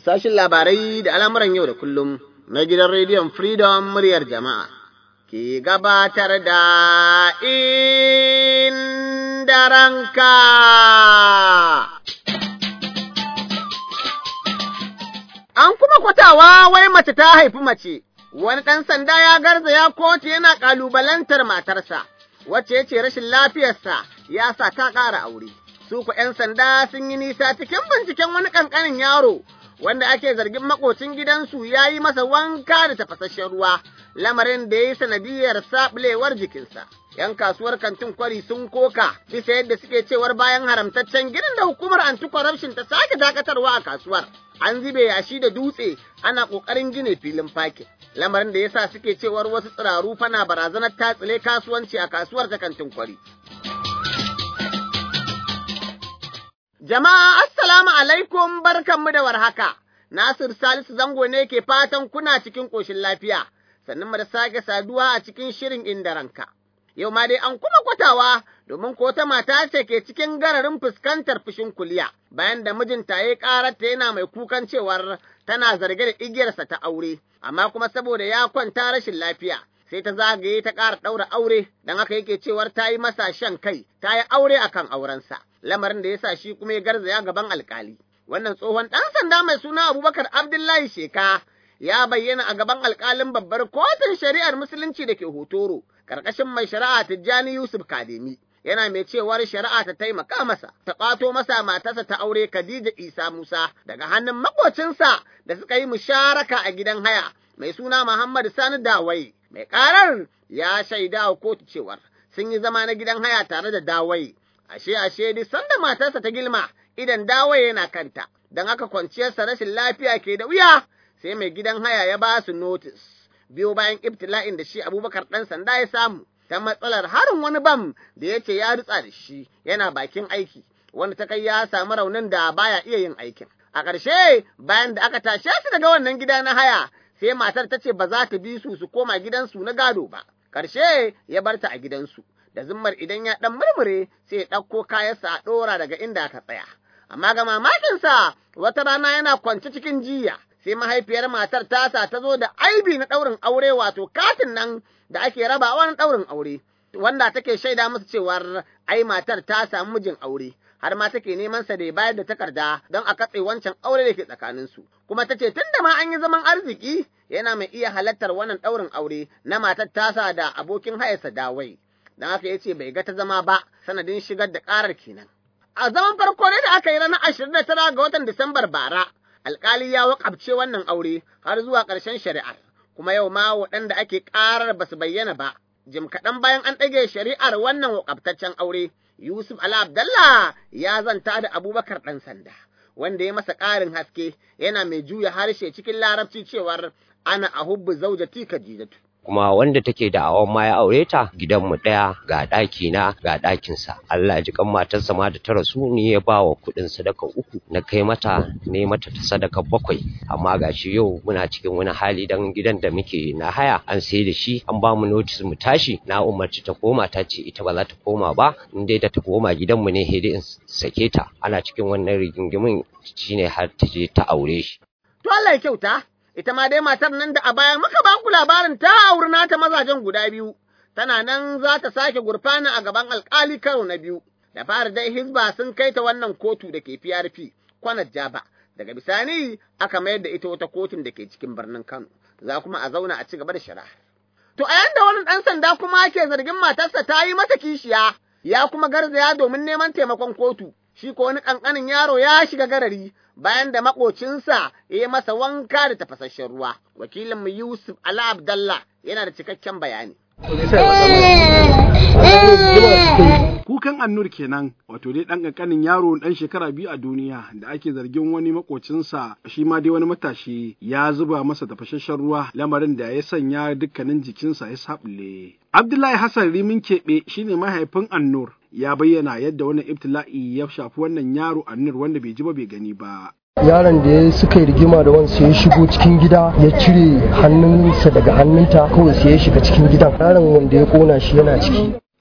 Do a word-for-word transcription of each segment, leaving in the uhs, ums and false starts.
sashin labarai da al'amuran yau da kullum na gidan rediyon Freedom muryar jama'a ke gabatar da Inda Ranka. An kuma kwatawa wai mace ta haifi mace, wani ɗan sanda ya garzaya kotu yana ƙalubalantar matarsa, wacce ya ce rashin lafiyarsa ya sa ta ƙara aure. Su ku ‘yan sanda sun yi nisa cikin binciken wani ƙanƙanin yaro, wanda ake zargin makocin gidansu ya yi masa wanka da tafasasshen ruwa, lamarin da ya yi sanadiyar saɓulewar jikinsa. ‘Yan kasuwar kantin kwari sun koka bisa yadda suke cewar bayan haramtaccen gidan da hukumar anti-corruption ta sake dakatarwa a kasuwar. An zube yashi da dutse ana ƙoƙarin gine filin fakin, lamarin da yasa suke cewar wasu tsiraru fana barazanar tatsile kasuwanci a kasuwar ta kantin kwari. Jama'a assalamu alaikum, barkanmu da warhaka. Nasir Salisu Zango ne ke fatan kuna cikin ƙoshin lafiya, sannan mu da sake saduwa a cikin shirin Inda Ranka. Yau ma dai an kuma kwatawa domin ko ta mata ce ke cikin gararin fuskantar fushin kuliya, bayan da mijinta ya ƙararta yana mai kukan cewar tana zarge da igiyarsa ta aure, amma kuma saboda ya kwanta rashin lafiya, sai ta zagaye ta ƙara ɗaura aure, don haka yake cewar ta yi masa shan kai, ta yi aure akan aurensa, lamarin da ya sa shi kuma ya garzaya gaban alƙali. Wannan tsohon ɗan sanda mai suna Abubakar Abdullahi Sheka ya bayyana a gaban alƙalin babbar kotun shari'ar musulunci da ke Hotoro, ƙarƙashin mai shari'a Tijjani Yusuf Kademi, yana mai cewar shari'a ta taimaka masa, ta ƙwato masa matarsa ta aure Khadija Isa Musa daga hannun makocinsa da suka yi musharaka a gidan haya mai suna Muhammad Sani Dawai. Mai ƙarar ya shaida wa kotu cewar sun yi zama na gidan haya tare da Dawai, ashe ashe duk sanda matarsa ta gilma idan Dawai yana kanta, don haka kwanciyarsa rashin lafiya ke da wuya, sai mai gidan haya ya ba su notis. Biyo bayan ibtila'in da shi Abubakar ɗan sanda ya samu ta matsalar harin wani bam da ya ce ya rutsa da shi yana bakin aiki, wanda ta kai ya samu raunin da baya iya yin aikin. A ƙarshe bayan da aka tashe su daga wannan gida na haya, sai matar ta ce ba za ta bi su su koma gidansu na gado ba. Ƙarshe ya bar ta a gidansu, da zimmar idan ya ɗan murmure sai ya ɗauko kayansa a ɗora daga inda aka tsaya. Amma ga mamakinsa wata rana yana kwance cikin jiya, sai mahaifiyar matar tasa ta zo da aibi na ɗaurin aure, wato katin nan da ake rabawa na ɗaurin aure, wanda take shaida musu cewar ai matar ta samu mijin aure, har ma take neman sa da ya bayar da takarda don a katse wancan aure da ke tsakaninsu. Kuma ta ce tun da ma an yi zaman arziki yana mai iya halartar wannan ɗaurin aure na matar tasa da abokin hayarsa Dawai, don haka ya ce bai ga ta zama ba sanadin shigar da ƙarar kenan. A zaman farko ne da aka yi ranar ashirin da tara ga watan Disambar bara, alƙali ya waƙabce wannan aure har zuwa ƙarshen shari'ar, kuma yau ma waɗanda ake ƙarar ba su bayyana ba. Jim kaɗan bayan an ɗage shari'ar wannan waƙabtaccen aure, Yusuf Ala Abdallah ya zanta da Abubakar ɗan sanda, wanda ya masa ƙarin haske yana mai juya harshe cikin larabci cewar ana ahubbu zaujati Khadijatu. kuma wanda take da awon ma ya aure ta gidanmu ɗaya, ga ɗaki na ga ɗakinsa. Allah ji kan matarsa ma da ta rasu ni ya ba wa kuɗin sadaka uku na kai mata, ne mata ta sadaka bakwai, amma gashi yau muna cikin wani hali dan gidan da muke na haya an sai da shi, an ba mu notice mu tashi, na umarci ta koma, ta ce ita ba za ta koma ba, in dai ta koma gidanmu ne sai dai in sake ta. Ana cikin wannan rigingimin shine har ta je ta aure shi. To Allah ya kyauta. Ita ma dai matar nan da a baya muka ba ku labarin ta auri nata mazajen guda biyu, tana nan za ta sake gurfana a gaban alƙali karo na biyu. Da fara dai Hizba sun kai ta wannan kotu da ke P R P Kwanar Jaba, daga bisani aka mayar da ita wata kotun da ke cikin birnin Kano, za kuma a zauna a ci gaba da shari'a. To a yanda wani ɗan sanda kuma ke zargin matarsa ta yi masa kishiya, ya kuma garzaya domin neman taimakon kotu, shi ko wani ƙanƙanin yaro ya shiga garari bayan da makocinsa ya yi masa wanka da tafasasshen ruwa. Wakilinmu Yusuf Ala Abdallah yana da cikakken bayani. Kukan Annur kenan, wato dai ɗan ƙanƙanin yaro ɗan shekara biyu a duniya da ake zargin wani makocinsa shi ma dai wani matashi ya zuba masa tafasasshen ruwa, lamarin da ya sanya dukkanin jikinsa ya saɓule. Abdullahi Hassan Rimin Keɓe shine mahaifin Annur, ya bayyana yadda wannan ibtila'i ya shafi wannan yaro Annur wanda bai ji ba bai gani ba. Yaron da ya suka yi rigima da wansu ya shigo cikin gida ya cire hannunsa daga hannunta, kawai sai ya shiga cikin gidan. Yaron wanda ya kona shi yana ciki.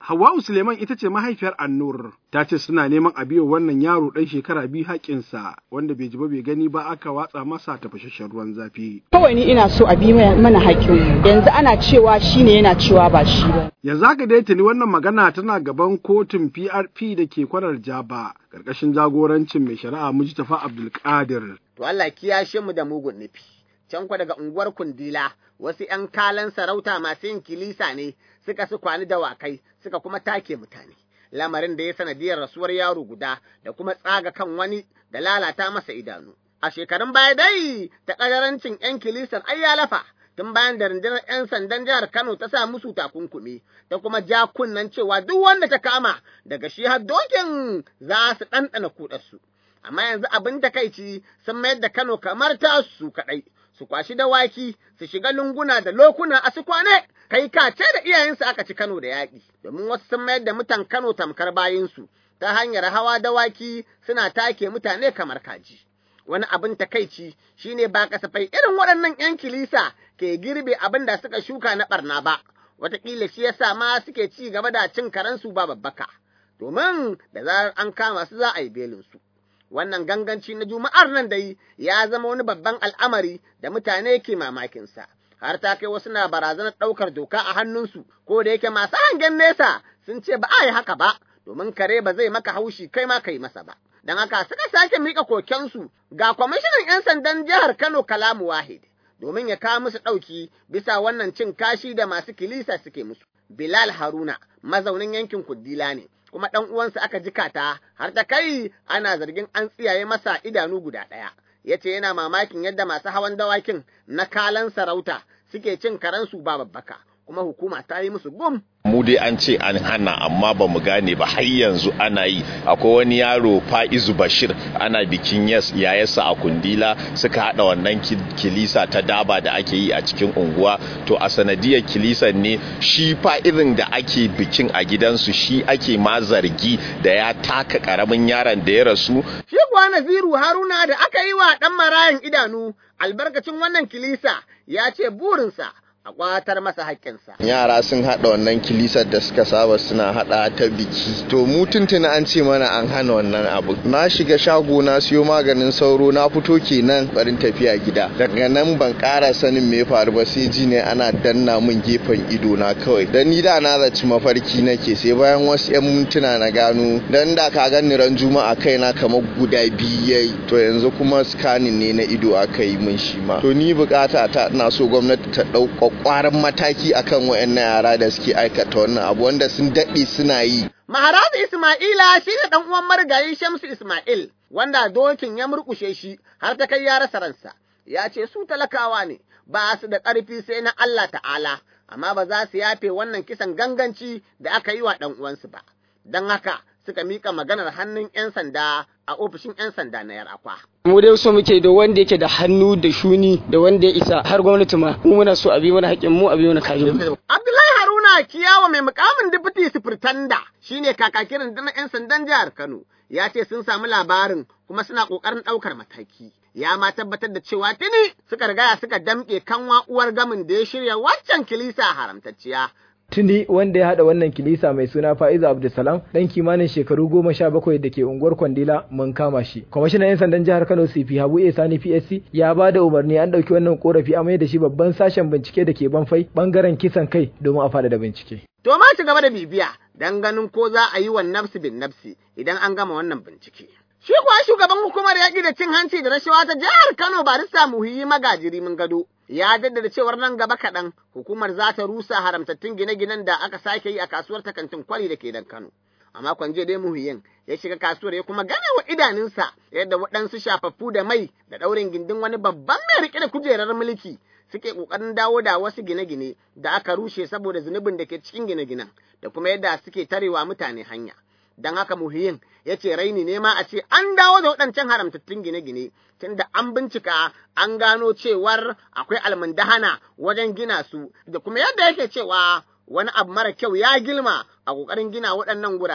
Hawwa'u Suleiman ita ce mahaifiyar Annur, ta ce suna neman a biyo wannan yaro ɗan shekara biyu haƙƙinsa wanda bai ji ba bai gani ba aka watsa masa tafasasshen ruwan zafi. Kawai ni ina so a bi mana haƙƙin yanzu ana cewa shine yana cewa ba shi ba. Yanzu haka dai tuni wannan magana tana gaban kotun P R P da ke kwanar Jaba ƙarƙashin jagorancin mai shari'a Mujtafa Abdulkadir. To Allah kiyashe mu da mugun nufi. Can kwa daga unguwar Kundila wasu ‘yan kalan sarauta masu yin kilisa ne suka su kwani dawakai suka kuma take mutane. Lamarin da ya sanadiyar rasuwar yaro guda da kuma tsaga kan wani da lalata masa idanu. A shekarun baya dai ta ƙadarancin ‘yan kilisar ai ya lafa tun bayan da rundunar ‘yan sandan jihar Kano ta sa musu takunkumi ta kuma ja kunnen cewa duk wanda ta kama daga shi har dokin za su ɗanɗana kuɗarsu. Amma yanzu abin takaici sun mayar da Kano kamar tasu kaɗai. Su kwashi dawaki, su shiga lunguna da lokuna a su kwane, kai kace da iyayensu aka ci Kano da yaƙi, domin wasu sun mayar da mutan Kano tamkar bayinsu, ta hanyar hawa dawaki suna take mutane kamar kaji. Wani abin takaici shi ne ba kasafai irin waɗannan ‘yan kilisa ke girbe abin da suka shuka na ɓarna ba, wataƙila shi yasa ma suke ci gaba da cin karensu ba babbaka, domin da zarar an kama su za a yi belinsu. Wannan ganganci na Juma'ar nan dai ya zama wani babban al'amari da mutane ke mamakinsa, har ta kai wasu na barazanar ɗaukar doka a hannunsu, ko da yake masu hangen nesa sun ce ba a yi haka ba, domin kare ba zai maka haushi kai ma kai masa ba. Don haka suka sake miƙa kokensu ga kwamishinan ‘yan sandan jihar Kano Kalamu Wahid, domin ya kawo musu ɗauki bisa wannan cin kashi da masu kilisa suke musu. Bilal Haruna mazaunin yankin Kuddila ne, kuma ɗan uwansa aka jikata har ta kai ana zargin an tsiyaye masa idanu guda ɗaya. Ya ce yana mamakin yadda masu hawan dawakin na kalan sarauta suke cin karensu ba babbaka, kuma hukuma ta yi musu gum. Mu dai an ce an hana amma ba mu gane ba har yanzu ana yi. Akwai wani yaro Faizu Bashir ana bikin yayarsa a Kundila suka hada wannan kilisa ta daba da ake yi a cikin unguwa, to a sanadiyar kilisan ne shi Faizun da ake bikin a gidansu shi ake ma zargi da ya taka karamin yaron da ya rasu. Shi kuwa Naziru Haruna da aka yi wa ɗan marayan idanu albarkacin wannan kilisa ya ce burinsa a kwatar masa haƙƙinsa. Yara sun haɗa wannan kilisar da suka saba suna haɗa ta biki. To mu tuntuna an ce mana an hana wannan abu. Na shiga shago na siyo maganin sauro na fito kenan barin tafiya gida. Daga nan ban ƙara sanin me faru ba sai ji ne ana danna min gefen ido na kawai. Dan ni da na zaci mafarki nake sai bayan wasu ƴan mintuna na gano dan da ka gani ran Juma'a kaina kamar guda biyu yayi. To yanzu kuma scanning ne na ido aka yi min shi ma. To ni bukata ta ina so gwamnati ta ɗauka kwaran mataki akan wayannan yara da suke aikata wannan abu wanda sun daɗe suna yi. Maharazu Ismaila shi ne ɗan uwan marigayi Shamsu Ismail wanda dokin ya murƙushe shi har ta kai ya rasa ransa. Ya ce su talakawa ne ba su da ƙarfi sai na Allah ta'ala, amma ba za su yafe wannan kisan ganganci da aka yi wa ɗan uwansu ba. Don haka suka miƙa maganar hannun ‘yan sanda a ofishin ‘yan sanda na Yarakwa. Mu dai so muke da wanda yake da hannu da shuni da wanda ya isa har gwamnati ma mu muna so a bi mana haƙƙin mu a bi mana kaji. Abdullahi Haruna Kiyawa mai mukamin Deputy Sufurtanda shine kakakin rundunar ‘yan sandan jihar Kano ya ce sun samu labarin kuma suna ƙoƙarin ɗaukar mataki. Ya ma tabbatar da cewa tuni suka rigaya suka damƙe kanwa uwar gamin da ya shirya waccan kilisa haramtacciya. Tuni wanda ya haɗa wannan kilisa mai suna Faizu Abdulsalam ɗan kimanin shekaru goma sha bakwai da ke unguwar Kwandila mun kama shi. Kwamishinan 'yan sandan jihar Kano C P Habu A Sani P S C ya ba da umarni an ɗauki wannan korafi a mai da shi babban sashen bincike da ke Banfai ɓangaren kisan kai domin a faɗaɗa bincike. To ma ci gaba da bibiya dan ganin ko za a yi wa nafsi bin nafsi idan an gama wannan bincike. Shi kuwa shugaban hukumar yaƙi da cin hanci da rashawa ta jihar Kano Barista Muhiyyi Magajiri mun gado. Ya jaddada cewar nan gaba kaɗan hukumar za ta rusa haramtattun gine-ginen da aka sake yi a kasuwar takantin kwari da ke dan Kano. A makon jiya dai Muhiyyin ya shiga kasuwar ya kuma gane wa idanunsa yadda waɗansu shafaffu da mai da ɗaurin gindin wani babban mai riƙe da kujerar mulki suke ƙoƙarin dawo da wasu gine-gine da aka rushe saboda zunubin da ke cikin gine-ginen da kuma yadda suke tarewa mutane hanya. Don haka Muhiyyin ya ce raini ne ma a ce an dawo da waɗancan haramtattun gine-gine tunda an bincika an gano cewar akwai almundahana wajen gina su da kuma yadda yake cewa wani abu mara kyau ya gilma a ƙoƙarin gina waɗannan gurare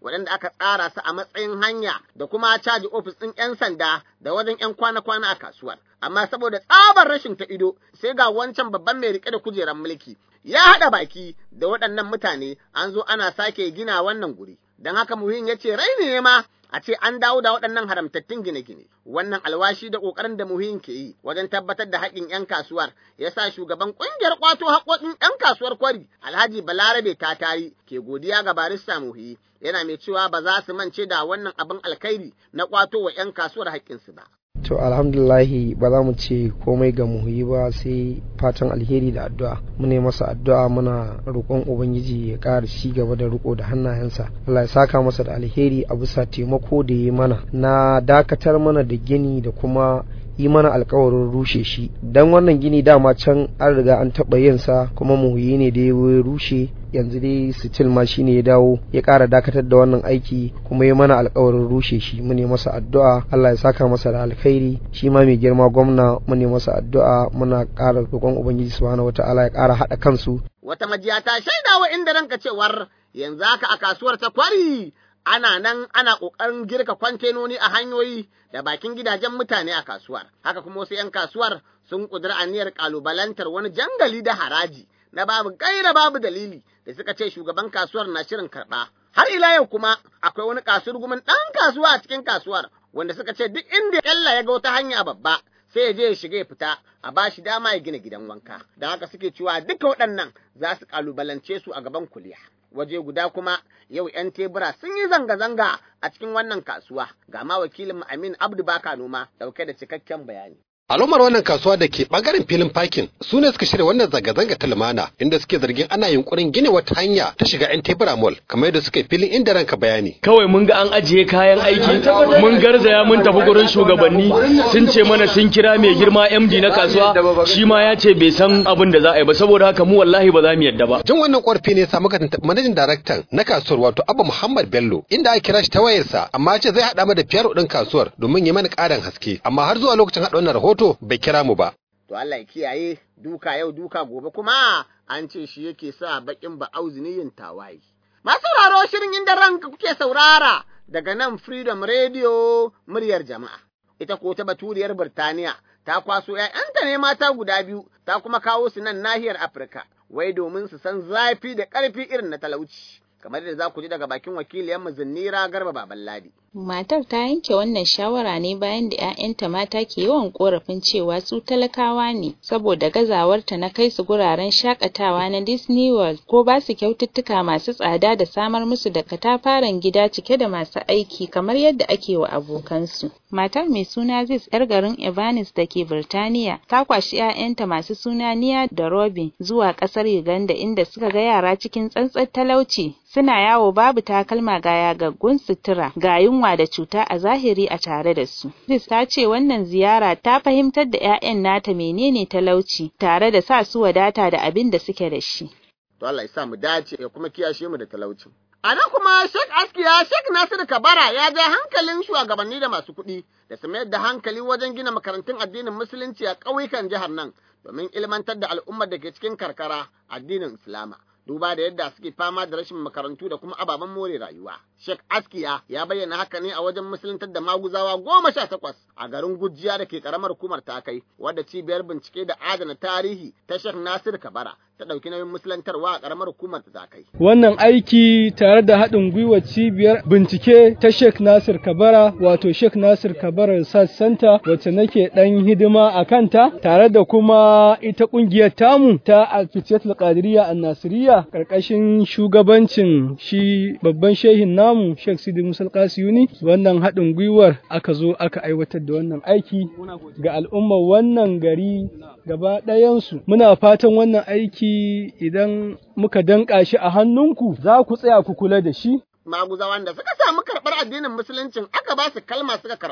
waɗanda aka tsara su a matsayin hanya da kuma caji ofis ɗin 'yan sanda da wajen 'yan kwana-kwana a kasuwar. Amma saboda tsabar rashin ta ido sai ga wancan babban mai riƙe da kujerar mulki ya haɗa baki da waɗannan mutane an zo ana sake gina wannan guri. Don haka Muhyin ya ce raini ne ma a ce an dawo da waɗannan haramtattun gine-gine. Wannan alwashi da ƙoƙarin da Muhyin ke yi wajen tabbatar da haƙƙin 'yan kasuwar ya sa shugaban ƙungiyar ƙwato haƙƙoƙin 'yan kasuwar Kwari Alhaji Balarabe Tatari ke godiya ga barista Muhyi, yana mai cewa ba za su mance da wannan abin alkhairi na ƙwato wa 'yan kasuwar haƙƙinsu ba. To alhamdulillahi ba za mu ce komai ga Muhyi ba sai fatan alheri da addu'a. Mune masa addu'a muna roƙon Ubangiji ya ƙara ci gaba da riko da hannayensa. Allah ya saka masa da alheri a bisa taimako da ya mana na dakatar mana da gini da kuma yi mana alkawarin rushe shi. Dan wannan gini dama can an riga an taɓa yin sa kuma Muhyi ne da ya rushe, yanzu dai sitil ma shi ne ya dawo ya ƙara dakatar da wannan aiki kuma ya mana alkawarin rushe shi. Mu ne masa addu'a Allah ya saka masa da alkhairi, shi ma mai girma gwamna mu ne masa addu'a muna ƙara roƙon Ubangiji subhanahu wataala ya ƙara haɗa kansu. Wata majiya ta shaida wa inda ranka cewar yanzu haka a kasuwar ta Kwari ana nan ana ƙoƙarin girka kwantenoni a hanyoyi da bakin gidajen mutane a kasuwar. Haka kuma wasu 'yan kasuwar sun ƙudiri aniyar ƙalubalantar wani jangali da haraji na babu gaira babu dalili da suka ce shugaban kasuwar na shirin karɓa. Har ila yau kuma akwai wani kasurgumin ɗan kasuwa a cikin kasuwar wanda suka ce duk inda yalla ya ga wata hanya babba sai ya je ya shiga ya fita a ba shi dama ya gina gidan wanka. Da haka suke cewa duka waɗannan za su ƙalubalance su a gaban kuliya. Waje guda kuma yau 'yan tebura sun yi zanga-zanga a cikin wannan kasuwa, ga ma wakilin Amin Abdu Baka Noma ɗauke da cikakken bayani. Al'ummar wannan kasuwa da ke bangaren filin parking su ne suka shirya wannan zanga-zanga ta lumana inda suke zargin ana yunkurin gina wata hanya ta shiga 'yan tebura mall kamar yadda suka yi filin inda ranka bayani. Kawai mun ga an ajiye kayan aiki mun garzaya mun tafi gurin shugabanni sun ce mana sun kira mai girma M D na kasuwa shi ma ya ce bai san abin da za a yi ba saboda haka mu wallahi ba za mu yadda ba. Jin wannan ƙorafi ne sa muka tuntuɓi manajin daraktan na kasuwar wato Abba Muhammad Bello inda aka kira shi ta wayarsa amma ce zai haɗa mu da fiyar ɗin kasuwar domin yi mana ƙarin haske amma har zuwa lokacin haɗa wannan rahoto bai kira mu ba. To Allah ya kiyaye duka yau duka gobe kuma an ce shi yake sa bakin ba auzini yin tawaye. Masu sauraro shirin inda ranka kuke saurara daga nan Freedom Radio muryar jama'a. Ita ko ta baturiyar Birtaniya ta kwaso ‘ya'yanta ne mata guda biyu ta kuma kawo su nan nahiyar Afirka wai domin su san zafi da ƙarfi irin na talauci. Kamar da za ku ji daga bakin wakiliyar Zinnira Garba Baballadi. Matar ta yanke wannan shawara ne bayan da ‘ya'yanta mata ke yawan korafin cewa su talakawa ne saboda gazawarta na kai su guraren shakatawa na Disney World ko ba su kyaututtuka masu tsada da samar musu da katafaren gida cike da masu aiki kamar yadda ake wa abokansu. Matar mai suna Ziz ‘yar garin Evanis da ke Birtaniya ta kwashi ‘ya'yanta masu suna Nia da Robin zuwa ƙasar Uganda inda suka ga yara cikin tsantsar talauci suna yawo babu takalma ga yagaggun sutura ga yunwa da cuta a zahiri a tare da su. Liz ta ce wannan ziyara ta fahimtar da 'ya'yan nata menene talauci tare da sa su wadata da abin da suke da shi. To Allah ya sa mu dace ya kuma kiyashe mu da talauci. A nan kuma Sheikh Askiya Sheikh Nasiru Kabara ya ja hankalin shugabanni da masu kuɗi da su mayar da hankali wajen gina makarantun addinin Musulunci a ƙauyukan jihar nan domin ilmantar da al'ummar da ke cikin karkara addinin Islama. Duba da yadda suke fama da rashin makarantu da kuma ababen more rayuwa. Sheikh Askiya ya bayyana haka ne a wajen musuluntar da maguzawa goma sha takwas a garin Gujiya da ke karamar hukumar Takai, wadda cibiyar bincike da adana tarihi ta Sheikh Nasir Kabara ta ɗauki nauyin musulantarwa a karamar hukumar Takai. Wannan aiki tare da haɗin gwiwar cibiyar bincike ta Sheikh Nasir Kabara wato Sheikh Nasir Kabara Research Center wacce nake ɗan hidima a kanta tare da kuma ita ƙungiyar tamu ta Al-Fitiyatul Qadiriyya An-Nasiriyya ƙarƙashin shugabancin shi babban shehin namu Sheikh Sidi Musa Al-Qasiyuni. Wannan haɗin gwiwar aka zo aka aiwatar da wannan aiki ga al'ummar wannan gari gaba ɗayansu. Muna fatan wannan aiki idan muka danƙa shi a hannunku za ku tsaya ku kula da shi. Maguzawan da suka samu karɓar addinin musuluncin aka ba su kalma suka karɓa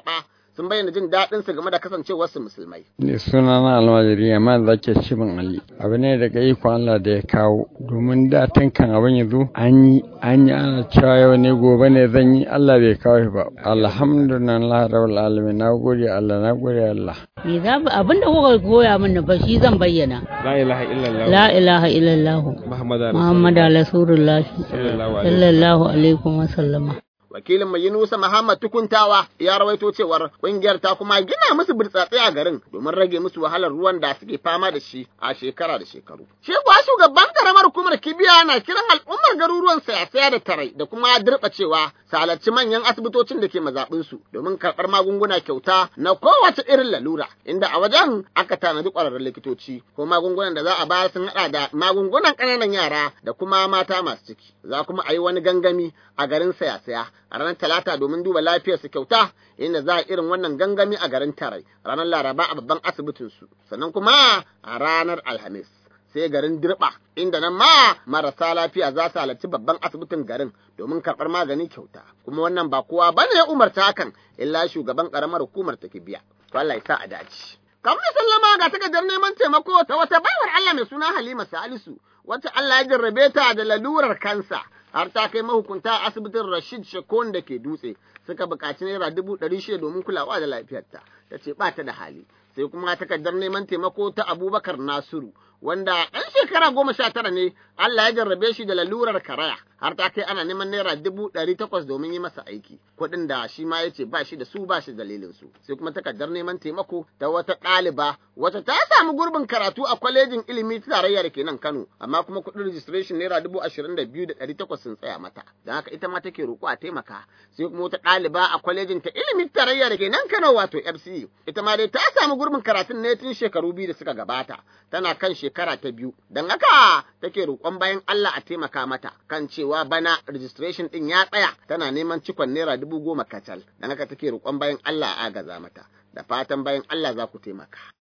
sun bayyana jin daɗin su game da kasancewar su musulmai. Ni suna na almajiri amma zake Shibin Ali. Abu ne daga iko Allah da ya kawo domin da tun kan abin ya zo an yi an yi ana cewa yau ne gobe ne zan yi Allah bai kawo shi ba. Alhamdulillah rabbil alamin. Na gode Allah na gode Allah. Me za abin da kuka goya min ba shi zan bayyana. La ilaha illallah. La ilaha illallah. Muhammad Rasulullah sallallahu alaihi wa sallama. Wakilin mai Yunusa Muhammad Tukuntawa ya rawaito cewar kungiyar ta kuma gina musu burtsatse a garin domin rage musu wahalar ruwan da suke fama da shi a shekara da shekaru. Shi kuwa shugaban karamar hukumar Kibiya na kiran al'ummar garuruwan Sayasaya da Tarai da kuma dirbacewa su halarci manyan asibitocin da ke mazaɓin su domin karɓar magunguna kyauta na kowace irin lalura, inda a wajen aka tanadi ƙwararrun likitoci ko magungunan da za a bayar sun haɗa da magungunan ƙananan yara da kuma mata masu ciki. Za kuma a yi wani gangami a garin Sayasaya a ranar Talata domin duba lafiyarsu kyauta, inda za a irin wannan gangami a garin Tarai ranar Laraba a babban asibitinsu, sannan kuma a ranar Alhamis sai garin Dirba, inda nan ma marasa lafiya za su halarci babban asibitin garin domin karɓar magani kyauta. Kuma wannan ba kowa bane ya umarta hakan illa shugaban ƙaramar hukumar ta Kibiya. To Allah ya sa a dace. Kamar sallama ga takardar neman taimako ta wata baiwar Allah mai suna Halima Salisu, wacce Allah ya jarrabe ta da lalurar kansa. Har ta kai mahukunta asibitin Rashid Shekon da ke Dutse suka buƙaci naira dubu ɗari shida domin kulawa da lafiyarta. Ta ce ba ta da hali. Sai kuma takardar neman taimako ta Abubakar Nasiru, wanda ɗan shekara goma sha tara ne Allah ya jarrabe shi da lalurar karaya. Har ta kai ana neman naira dubu ɗari takwas domin yi masa aiki, kuɗin da shi ma ya ce ba shi da su ba shi dalilin su. Sai kuma takardar neman taimako ta wata ɗaliba wata ta samu gurbin karatu a kwalejin ilimi ta tarayya da ke nan Kano, amma kuma kuɗin registration naira dubu ashirin da biyu da ɗari takwas sun tsaya mata. Don haka ita ma take roƙo a taimaka. Sai kuma wata ɗaliba a kwalejin ta ilimi ta tarayya da ke nan Kano wato F C U, ita ma dai ta samu gurbin karatun ne tun shekaru biyu da suka gabata. Tana kan shekara ta biyu. Don haka take roƙon bayan Allah a taimaka mata kan cewa bana registration din ya tsaya, tana neman cikon naira dubu goma kacal. Don haka take roƙon bayan Allah a agaza mata. Da fatan bayan Allah za ku taimaka.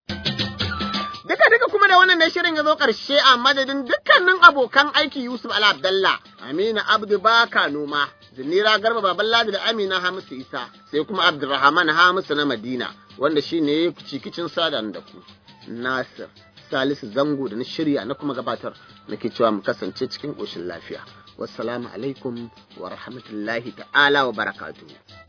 Duka duka kuma da wannan ne shirin ya zo ƙarshe a madadin dukkanin abokan aiki Yusuf Ala Abdallah, Amina Abdu Baka Noma, Zinira Garba Baballadi da Amina Hamisu Isa, sai kuma Abdulrahman Hamisu na Madina, wanda shi ne cikicin sadan da ku. Nasir Salisu Zango da na shirya na kuma gabatar nake cewa mu kasance cikin ƙoshin lafiya. Wassalamu alaikum wa rahmatullahi ta'ala wa barakatuhu.